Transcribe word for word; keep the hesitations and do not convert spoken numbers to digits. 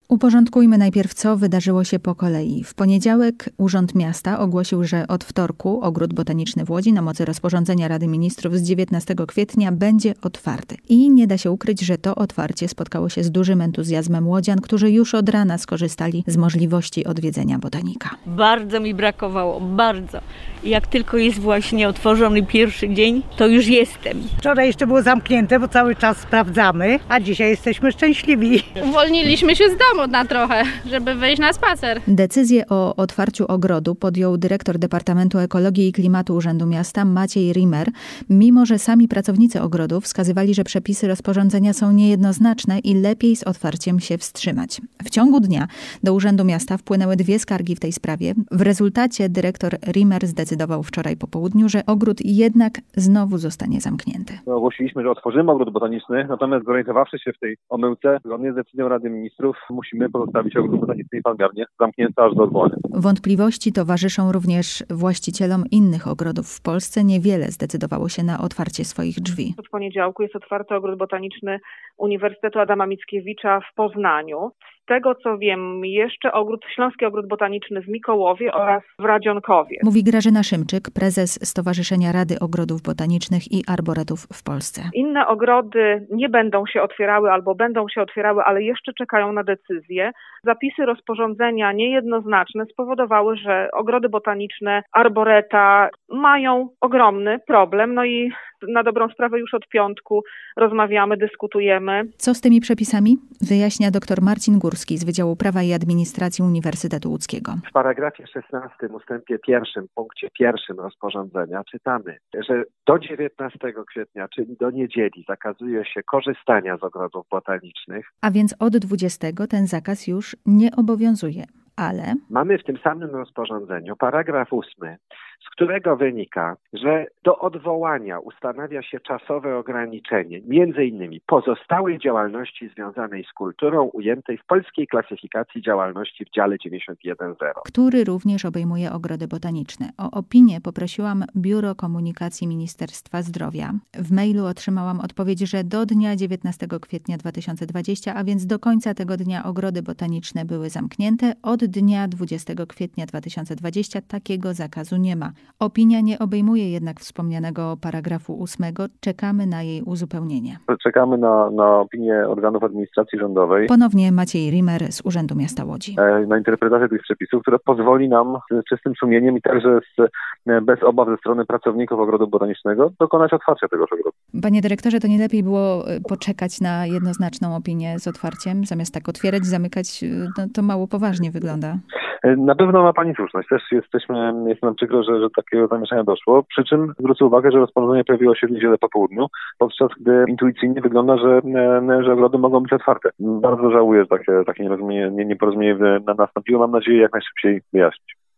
Uporządkujmy najpierw, co wydarzyło się po kolei. W poniedziałek Urząd Miasta ogłosił, że od wtorku Ogród Botaniczny w Łodzi na mocy rozporządzenia Rady Ministrów z dziewiętnastego kwietnia będzie otwarty. I nie da się ukryć, że to otwarcie spotkało się z dużym entuzjazmem łodzian, którzy już od rana skorzystali z możliwości odwiedzenia botanika. Bardzo mi brakowało, bardzo. Jak tylko jest właśnie otworzony pierwszy dzień, to już jestem. Wczoraj jeszcze było zamknięte, bo cały czas sprawdzamy, a dzisiaj jesteśmy szczęśliwi. Uwolniliśmy się z domu na trochę, żeby wyjść na spacer. Decyzję o otwarciu ogrodu podjął dyrektor Departamentu Ekologii i Klimatu Urzędu Miasta Maciej Rimmer, mimo że sami pracownicy ogrodu wskazywali, że przepisy rozporządzenia są niejednoznaczne i lepiej z otwarciem się wstrzymać. W ciągu dnia do Urzędu Miasta wpłynęły dwie skargi w tej sprawie. W rezultacie dyrektor Rimmer zdecydował wczoraj po południu, że ogród jednak znowu zostanie zamknięty. Ogłosiliśmy, że otworzymy ogród botaniczny, natomiast zorientowawszy się w tej omyłce, zgodnie z decyzją Rady Ministrów, musimy pozostawić ogród botaniczny i palmiarnię zamknięte aż do odwołania. Wątpliwości towarzyszą również właścicielom innych ogrodów w Polsce. Niewiele zdecydowało się na otwarcie swoich drzwi. W poniedziałku jest otwarty ogród botaniczny Uniwersytetu Adama Mickiewicza w Poznaniu. Z tego co wiem, jeszcze ogród, Śląski Ogród Botaniczny w Mikołowie oraz w Radzionkowie. Mówi Grażyna Szymczyk, prezes Stowarzyszenia Rady Ogrodów Botanicznych i Arboretów w Polsce. Inne ogrody nie będą się otwierały albo będą się otwierały, ale jeszcze czekają na decyzję. Zapisy rozporządzenia niejednoznaczne spowodowały, że ogrody botaniczne, arboreta mają ogromny problem. No i na dobrą sprawę już od piątku rozmawiamy, dyskutujemy. Co z tymi przepisami? Wyjaśnia dr Marcin Górski z Wydziału Prawa i Administracji Uniwersytetu Łódzkiego. W paragrafie szesnastym ustępie pierwszym, punkcie pierwszym rozporządzenia czytamy, że do dziewiętnastego kwietnia, czyli do niedzieli, zakazuje się korzystania z ogrodów botanicznych. A więc od dwudziestego ten zakaz już nie obowiązuje. Ale mamy w tym samym rozporządzeniu paragraf ósmy, z którego wynika, że do odwołania ustanawia się czasowe ograniczenie, między innymi pozostałej działalności związanej z kulturą ujętej w polskiej klasyfikacji działalności w dziale dziewięćdziesiąt jeden zero. Który również obejmuje ogrody botaniczne. O opinię poprosiłam Biuro Komunikacji Ministerstwa Zdrowia. W mailu otrzymałam odpowiedź, że do dnia dziewiętnastego kwietnia dwa tysiące dwudziestego, a więc do końca tego dnia ogrody botaniczne były zamknięte. Od dnia dwudziestego kwietnia dwa tysiące dwudziestego takiego zakazu nie ma. Opinia nie obejmuje jednak wspomnianego paragrafu ósmego. Czekamy na jej uzupełnienie. Czekamy na, na opinię organów administracji rządowej. Ponownie Maciej Rimmer z Urzędu Miasta Łodzi. Na interpretację tych przepisów, która pozwoli nam z czystym sumieniem i także z, bez obaw ze strony pracowników ogrodu botanicznego dokonać otwarcia tegoż ogrodu. Panie dyrektorze, to nie lepiej było poczekać na jednoznaczną opinię z otwarciem, zamiast tak otwierać, zamykać? No, to mało poważnie wygląda. Na pewno ma pani słuszność. Też jesteśmy, jest nam przykro, że, że takiego zamieszania doszło. Przy czym zwrócę uwagę, że rozporządzenie pojawiło się w niedzielę po południu, podczas gdy intuicyjnie wygląda, że, że ogrody mogą być otwarte. Bardzo żałuję, że takie, takie nieporozumienie, nieporozumienie nastąpiło. Mam nadzieję jak najszybciej wyjaśnić.